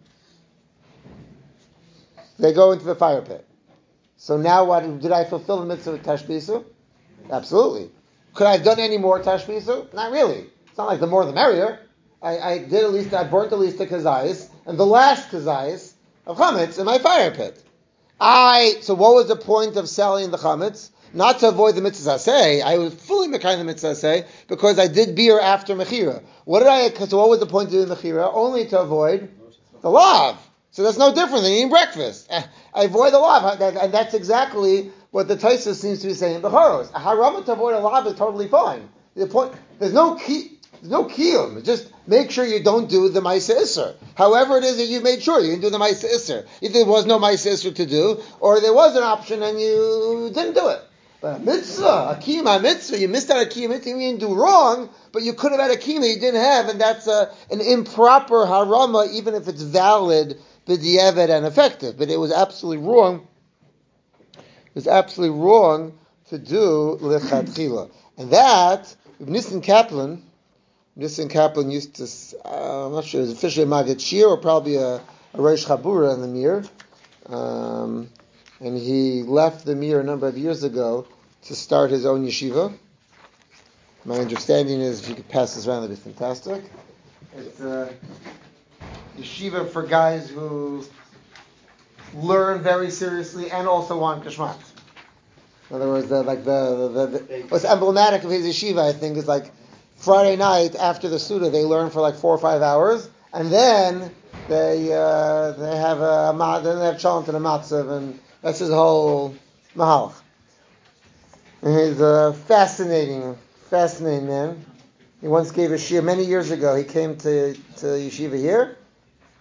They go into the fire pit. So now what? Did I fulfill the mitzvah of tashbisu? Absolutely. Could I have done any more tashbisu? Not really. It's not like the more the merrier. I, I did at least, I burnt at least the kazayas, and the last kazayas of chametz in my fire pit. I, so what was the point of selling the chametz? Not to avoid the mitzvah say. I was fully mekayim the mitzvah say because I did beer after mechira. What did I, so what was the point of doing mechira? Only to avoid the lav. So that's no different than eating breakfast. I avoid the lav, and that's exactly what the Tosfos seems to be saying in Bechoros. A harama to avoid a lav is totally fine. The point, there's no key, there's no kiyum. Just make sure you don't do the Maisa Isser. However it is that you made sure you didn't do the Maisa Isser. Either there was no Maisa Isser to do, or there was an option and you didn't do it. But a mitzvah, a kiyum, a mitzvah, you missed out a kiyum, you didn't do wrong, but you could have had a kiyum you didn't have, and that's a, an improper harama, even if it's valid, b'diavad and effective. But it was absolutely wrong. It was absolutely wrong to do lechatchila. And that, Nissen Kaplan, Nissen Kaplan used to, uh, I'm not sure, it was officially a Maggid Shir or probably a, a Reish Chabura in the Mir. Um, and he left the Mir a number of years ago to start his own yeshiva. My understanding is, if you could pass this around, that'd be fantastic. It's a yeshiva for guys who learn very seriously and also want geschmack. In other words, the, like the, the, the, the what's emblematic of his yeshiva, I think, is like Friday night after the Suda, they learn for like four or five hours, and then they uh, they have a then they have chant and a matzav, and that's his whole mahalach. And he's a fascinating, fascinating man. He once gave a shir many years ago. He came to to yeshiva here,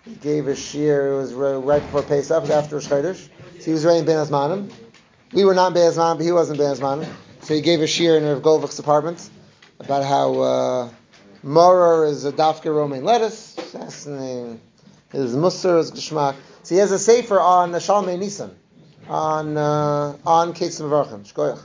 He gave a shir. It was right before Pesach, after Rosh Chodesh. So he was reigning Ben Azmanim. We were not Ben Azmanim, but he wasn't Ben Azmanim. So he gave a shir in Rav Goldvich's apartment about how uh, Morer is a dafka romaine lettuce. Fascinating. His Musar is Geshmak. So he has a sefer on Shalmei Nisan, on uh, on Ketzim Varchim. Shkoyach.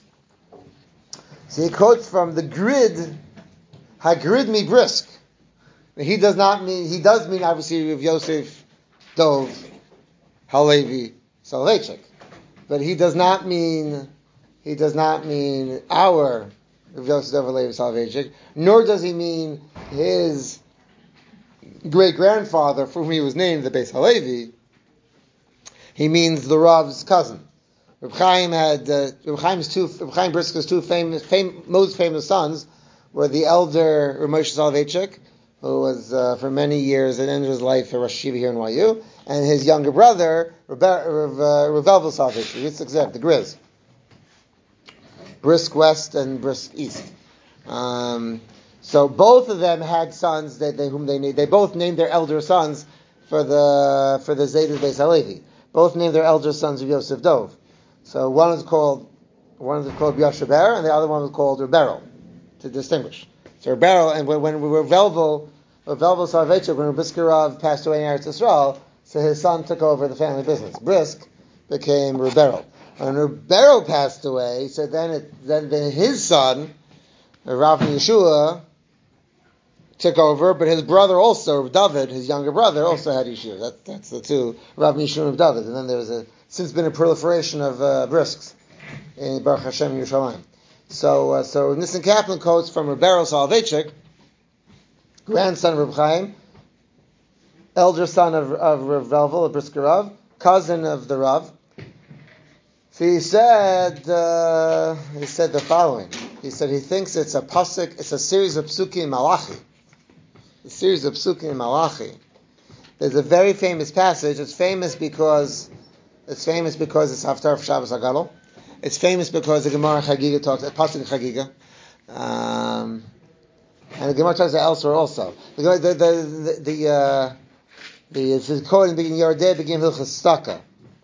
So he quotes from the grid, Hagrid mi brisk. He does not mean, he does mean obviously Rav Yosef Dov Halevi Soloveitchik, but he does not mean he does not mean our Rav Yosef Dov Halevi Soloveitchik, nor does he mean his great grandfather, for whom he was named the Beis Halevi. He means the Rav's cousin. Reb Chaim had uh, Reb Chaim's two Reb Chaim Brisker's two famous, fam, most famous sons were the elder Reb Moshe Soloveitchik, who was uh, for many years at the end of his life a Rosh Yeshiva here in Y U, and his younger brother Reb Velvel Soloveitchik, Yitzchak Zev, the Grizz, Brisk West and Brisk East. Um, so both of them had sons that they whom they named. They both named their elder sons for the for the Zaydas Beis Halevi. Both named their elder sons of Yosef Dov. So one is called one is called Yashaber, and the other one was called Reberel, to distinguish. So Reberel, and when, when we were Velvel, Velvel Soloveitchik, when Brisker Rav passed away in Eretz Yisrael, so his son took over the family business. Brisk became Reberel. When Reberel passed away, so then it, then, then his son, Rav Yeshua, took over, but his brother also, David, his younger brother, also had Yeshua. That, that's the two, Rav Yeshua and David. And then there was a since been a proliferation of uh, brisks in Baruch Hashem Yerushalayim. So, uh, so Nissen Kaplan quotes from Reberel Soloveitchik, grandson of Reb Chaim, elder son of, of Rav Velvel, a Brisker Rav, cousin of the Rav. So he said, uh, he said the following. He said he thinks it's a pasuk, it's a series of psukim in Malachi. A series of psukim in Malachi. There's a very famous passage. It's famous because It's famous because it's Haftarah of Shabbos Hagadol. It's famous because the Gemara Chagiga talks, a pasuk in Chagiga, um, and the Gemara talks about elsewhere also. The the the the, the uh, the it's quoted in the beginning Yardei begin Hilchas Staka.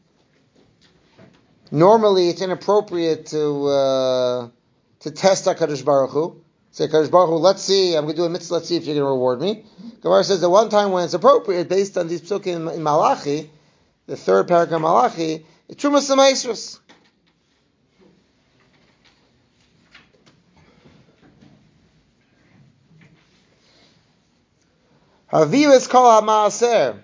Normally, it's inappropriate to uh, to test HaKadosh Baruch Hu. Say, HaKadosh Baruch Hu, let's see. I'm going to do a mitzvah. Let's see if you're going to reward me. Gemara says that one time when it's appropriate, based on these psukim in, in Malachi. The third paragraph of Malachi, it's Trumas L'Maisros. Havivas Kol HaMaaser.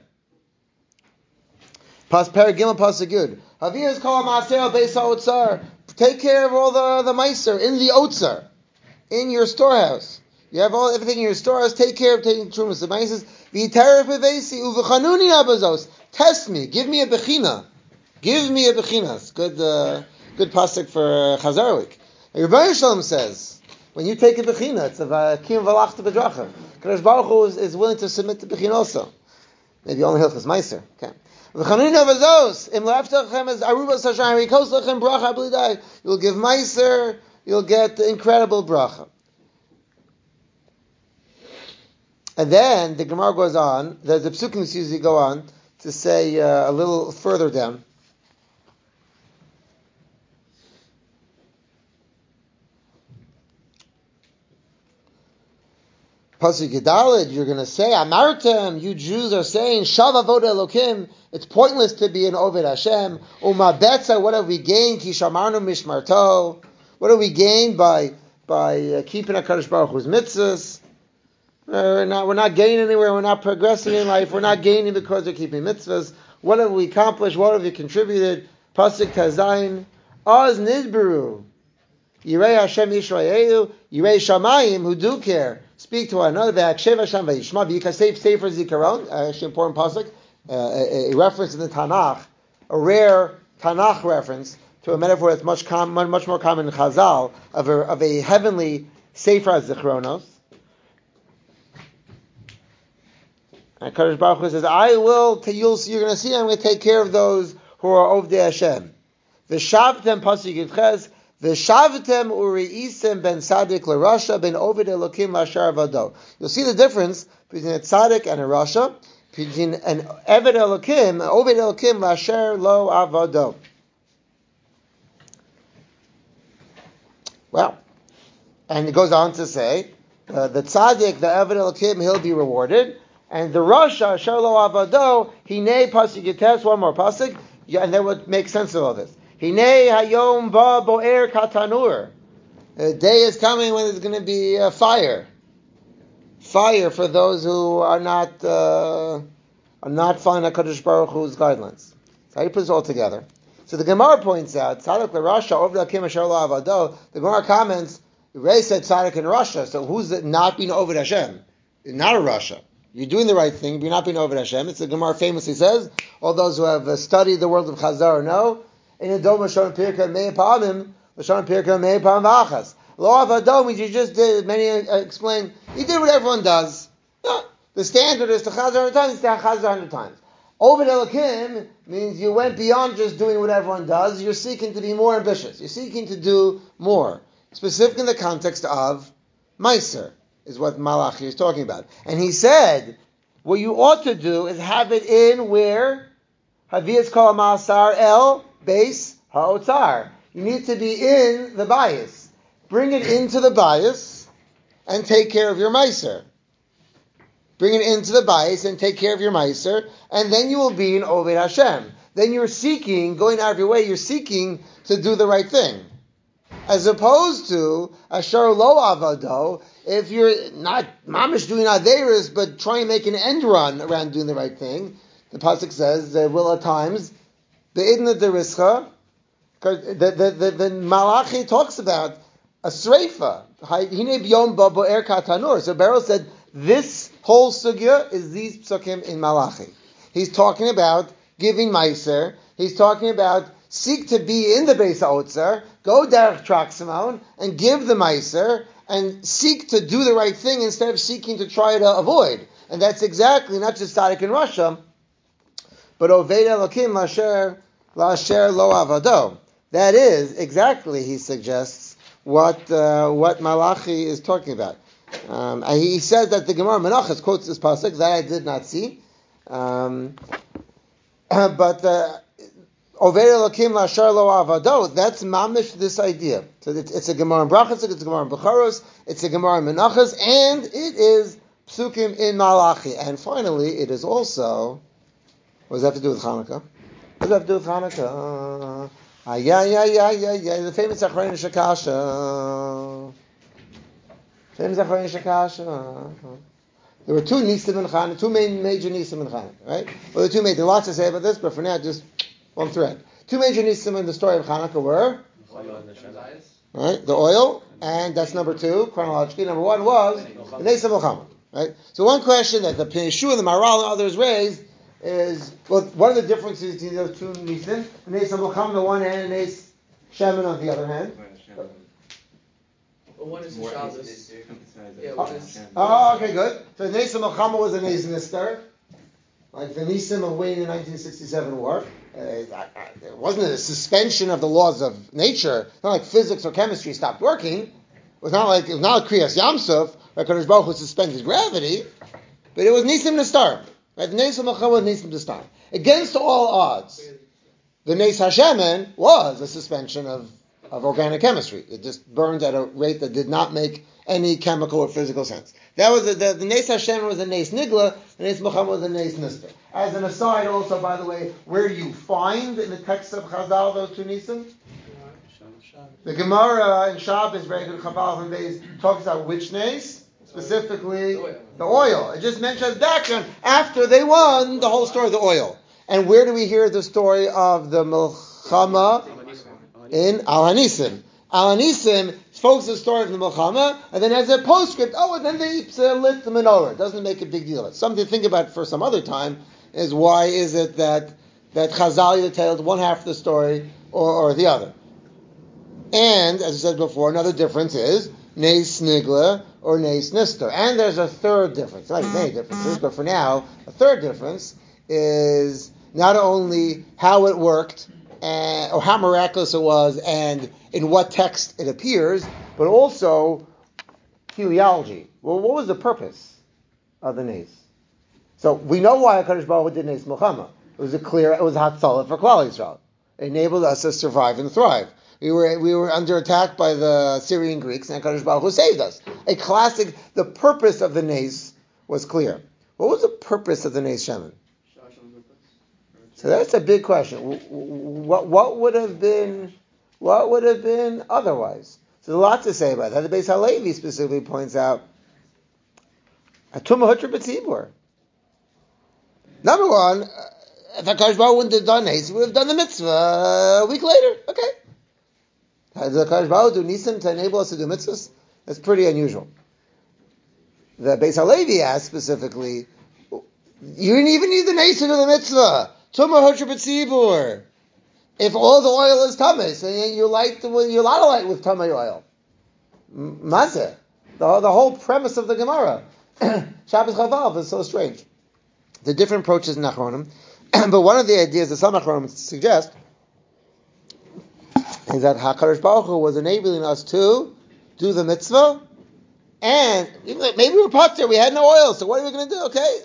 Pas Paragimel Pasagud. Havivas Kol HaMaaser Beis HaOtzar. Take care of all the the Meiser in the Otzar, in your storehouse. You have all everything in your storehouse. Take care of taking Trumas L'Maisros. V'Yiteref Bevesi Uv'Chanuni Abazos. Test me. Give me a bechina. Give me a bechina. It's good, uh, good pasuk for uh, Chazar week. Rebbeinu Shalom says, when you take a bechina, it's a kim valachta bedracha. Kadosh Baruch Hu is, is willing to submit to bechina also. Maybe only hilchas meiser. Okay. You'll give meiser. You'll get the incredible bracha. And then the Gemara goes on. The, the psukim usually go on to say uh, a little further down. Pasuk Yedalid, you're going to say, Amartem, you Jews are saying, Shav Avoda Elokim, it's pointless to be an Oved Hashem. Uma Betza, what have we gained? Ki Shamarnu Mishmarto. What have we gained by by uh, keeping HaKadosh Baruch Hu's mitzvahs? We're not, we're not gaining anywhere. We're not progressing in life. We're not gaining because we're keeping mitzvahs. What have we accomplished? What have we contributed? Pasuk Tazayin. Oz Nidberu. Yirei Hashem Yisraelu. Yirei Shamayim, who do care. Speak to one another. Ve'akshev Hashem v'yishma. V'yikasef Sefer Zikaron. Actually important pasuk. Uh, a, a reference in the Tanakh. A rare Tanakh reference to a metaphor that's much com- much more common in Chazal of a, of a heavenly Sefer Zikaronos. And Kadosh Baruch Hu says, I will, t- you'll, you're going to see, I'm going to take care of those who are Ovdei Hashem. V'shavtem pasuk Yitches, v'shavtem uri'isem ben Sadik l'Rasha ben Oved Elokim l'Ashar Vado. You'll see the difference between a Tzaddik and a Rasha. between an Eved Elokim, an Oved Elokim, Lasher Lo Avado. Well, and it goes on to say, uh, the tzaddik, the Eved Elokim, he'll be rewarded, and the Rasha, Asher Lo Avado, Hinei Pasuk Yites, one more Pasuk, and that would make sense of all this. Hinei Hayom Ba Bo'er Katanur. A day is coming when there's going to be a fire. Fire for those who are not uh, are not following HaKadosh Baruch Hu's guidelines. So how do you put this all together? So the Gemara points out, Tzaddik l'Rasha, Oved Elokim Asher Lo Avado. The Gemara comments, Ray said Tzaddik in Rasha, so who's it not being Oved Hashem? Not a Rasha. You're doing the right thing, but you're not being Oved Hashem. It's the Gemara famously says, all those who have uh, studied the world of Chazar know, in a dom Lashon Pirkei Mei Pamim, Lashon Pirkei Mei Pam V'achas. Lo Avado means you just did, many uh, explain, you did what everyone does. No, the standard is to Chazar one hundred times, it's to Chazar one hundred times. Oved Elokim means you went beyond just doing what everyone does, you're seeking to be more ambitious. You're seeking to do more. Specific in the context of Meiser, is what Malachi is talking about. And he said, what you ought to do is have it in where Haviyas Kol Ma'asar El Beis Ha'otzar. You need to be in the bias. Bring it into the bias and take care of your Meiser. Bring it into the bias and take care of your Meiser, and then you will be in Oved Hashem. Then you're seeking, going out of your way, you're seeking to do the right thing. As opposed to Asher Lo Avado, if you're not mamish doing Averis, but trying to make an end run around doing the right thing, the pasuk says there will at times the idna derischa, the the the, the Malachi talks about a sreifa. Hine biyom ba bo'er katanur. So Beryl said this whole sugya is these psukim in Malachi. He's talking about giving meiser. He's talking about seek to be in the Beis HaOtzer, go derech Traximon, and give the meiser, and seek to do the right thing instead of seeking to try to avoid. And that's exactly not just tzaddik in Russia, but Oved Elokim Lasher Lasher Lo Avado. That is exactly, he suggests, what uh, what Malachi is talking about. Um, and he says that the Gemara Menachos quotes this pasuk that I did not see, um, but uh, Oved Elokim Lasher Lo Avado. That's mamish this idea. So it's, it's a Gemara in Brachos, it's a Gemara in Bechoros, it's a Gemara in Menachos, and it is psukim in Malachi. And finally, it is also. What does that have to do with Hanukkah? What does that have to do with Hanukkah? Ah, yeah, yeah, yeah, yeah, yeah. The famous Acharei Shakasha. Famous Acharei Shakasha. There were two Nisim in Hanukkah, two main major Nisim in Hanukkah, right? Well, the two major, lots to say about this, but for now, just one thread. Two major Nisim in the story of Hanukkah were, right, the oil, and that's number two, chronologically. Number one was the Nisim Muhammad, right? So one question that the Pnei Yehoshua and the Maharal and others raised is, well, what are the differences between those two Nisim? The Nes HaMelchama on the one hand, and Nes Shemin on the other hand. Well, one is the Shabbos. Yeah, Oh, one is. oh, okay, good. So Nes HaMelchama was a Nes Nister, like the Nisim of winning the nineteen sixty-seven war. Uh, it wasn't a suspension of the laws of nature. It's not like physics or chemistry stopped working. It was not like it was not like Kriyas Yamsuf, where Kadosh Baruch Hu suspended gravity, but it was Nisim Nistar. Right? The Nes HaMelchama was Nisim Nistar. Against all odds, the Nes HaShemen was a suspension of, of organic chemistry. It just burned at a rate that did not make any chemical or physical sense. That was a, the, the Nes HaShemen was a Nes Nigla, the Nes HaMelchama was a Nes Nister. As an aside, also, by the way, where do you find in the text of Chazal those two Nisim? The Gemara in Shabbos, very good Chabal and Beis, talks about which Nes? Specifically, the oil. It just mentions background after they won the whole story of the oil. And where do we hear the story of the Melchama? In Al Hanisim. Al Hanisim focuses the story of the Melchama, and then as a postscript, oh, and then they lit the menorah. It doesn't make a big deal. It's something to think about for some other time, is why is it that that Chazal either tells one half of the story or, or the other. And, as I said before, another difference is Nes Nigla or Nes Nister. And there's a third difference. Not many differences, but for now, a third difference is not only how it worked, and, or how miraculous it was, and in what text it appears, but also teleology. Well, what was the purpose of the Nes? So we know why HaKadosh Baruch Hu did Nes Milchama. It was a clear, it was a Hatzalah for Klal Yisrael. It enabled us to survive and thrive. We were we were under attack by the Syrian Greeks, and HaKadosh Baruch Hu saved us. A classic. The purpose of the Nes was clear. What was the purpose of the Nes Shemen? So that's a big question. What what would have been what would have been otherwise? So there's a lot to say about that. The Beis Halevi specifically points out a Tumah Hutra B'Tzibur. Number one, if HaKadosh Baruch Hu wouldn't have done Nes, he would have done the mitzvah a week later. Okay. Does HaKadosh Baruch Hu do Nisim to enable us to do mitzvahs? That's pretty unusual. The Beis Halevi asks specifically, you didn't even need the Nes to do the mitzvah. Tumah Hutra B'Tzibur. If all the oil is tamis, and you light, you're allowed to light with tamei oil. Mazeh. The, the whole premise of the Gemara. Shabbos Chavav is so strange. The different approaches in Achronim. But one of the ideas that some Achronim suggest is that HaKadosh Baruch Hu was enabling us to do the mitzvah, and maybe we were pater, we had no oil, so what are we going to do? Okay,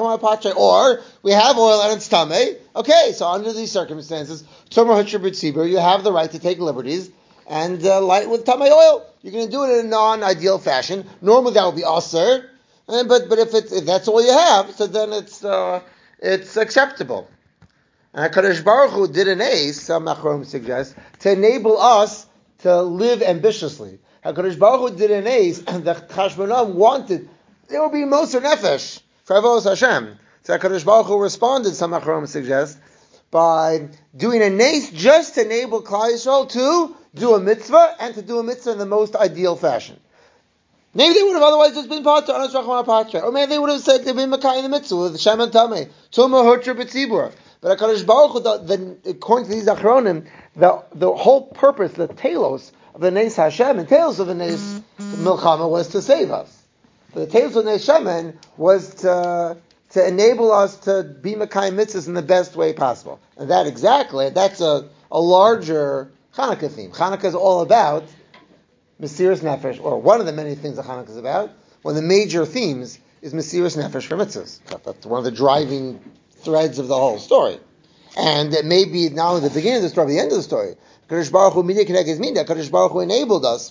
or we have oil and it's tamei. Okay, so under these circumstances, Tumah Hutra B'Tzibur, you have the right to take liberties and uh, light with tamei oil. You're going to do it in a non-ideal fashion. Normally that would be aser, and but but if it's if that's all you have, so then it's uh, it's acceptable. And HaKadosh Baruch Hu did an ace, some Achronim suggest, to enable us to live ambitiously. HaKadosh Baruch Hu did an ace, and the Chashmonaim wanted, there would be Moser Nefesh for Avos Hashem. So HaKadosh Baruch Hu responded, some Achronim suggest, by doing a nace just to enable Klal Yisrael to do a mitzvah, and to do a mitzvah in the most ideal fashion. Maybe they would have otherwise just been Patra, Anas Rachman Patra. Or maybe they would have said they've been Makai in the mitzvah with Shem and Tameh. Tumah Hutra B'Tzibur. But HaKadosh Baruch Hu, the, the, according to these Achronim, the, the whole purpose, the telos of the Nes Hashem and telos of the Nes Milchama was to save us. But the telos of the Nes Shemen was to, to enable us to be Makai mitzvahs in the best way possible. And that exactly, that's a, a larger Hanukkah theme. Hanukkah is all about Mesiras Nefesh, or one of the many things that Hanukkah is about. One of the major themes is Mesiras Nefesh for mitzvahs. That's one of the driving threads of the whole story. And it may be not only the beginning of the story, but the end of the story. HaKadosh Baruch Hu, Midah K'neged Midah, HaKadosh Baruch Hu enabled us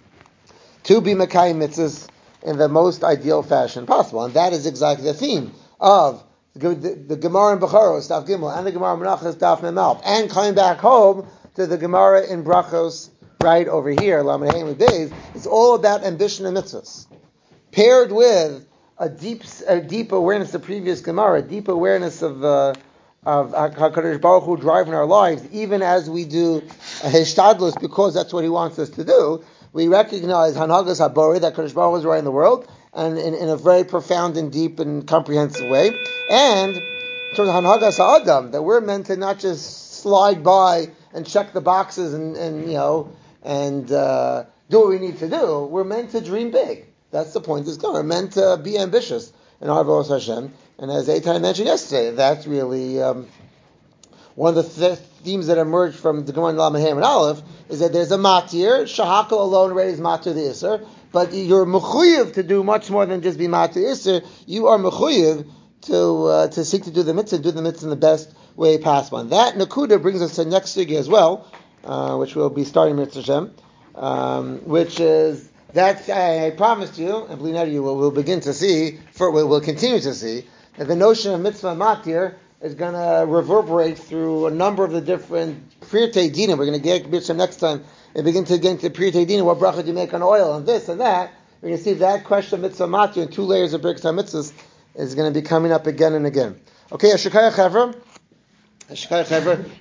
to be Mekayim mitzvahs in the most ideal fashion possible. And that is exactly the theme of the, the, the Gemara in Becharos, Daf Gimel, and the Gemara in Menachos, Daf Mem, and coming back home to the Gemara in Brachos, right over here, Lamed Hey with Beis. It's all about ambition and mitzvahs, paired with a deep, a deep awareness of previous Gemara, a deep awareness of uh, of HaKadosh Baruch Hu driving our lives, even as we do a Hishtadlus, because that's what He wants us to do. We recognize Hanhagas HaBorei, that HaKadosh Baruch Hu is right in the world, and in, in a very profound and deep and comprehensive way. And in terms of Hanhagas HaAdam, that we're meant to not just slide by and check the boxes and, and you know, and uh, do what we need to do. We're meant to dream big. That's the point of this Gemara. We're meant to be ambitious in our Avos Hashem. And as Eitan mentioned yesterday, that's really um, one of the th- themes that emerged from the Gemara in Lamed Hey and Aleph, is that there's a matir. Shahakal alone already is matir the Isser, but you're mechuyev to do much more than just be matir Isser. You are mechuyev to uh, to seek to do the mitzvah, do the mitzvah in the best way possible. And that Nakuda brings us to the next sugya as well, uh, which we'll be starting Mitzvah Hashem, um, which is that I, I promised you, and believe that you will we'll begin to see, for we'll, we'll continue to see, that the notion of mitzvah matir is going to reverberate through a number of the different Pirtei Dinim. We're going to get mitzvah next time and begin to get into Pirtei Dinim. What bracha do you make on oil and this and that? We're going to see that question of mitzvah matir in two layers of Birkas HaMitzvahs is going to be coming up again and again. Okay, Ashikaya Chevra. Ashikaya Chevra.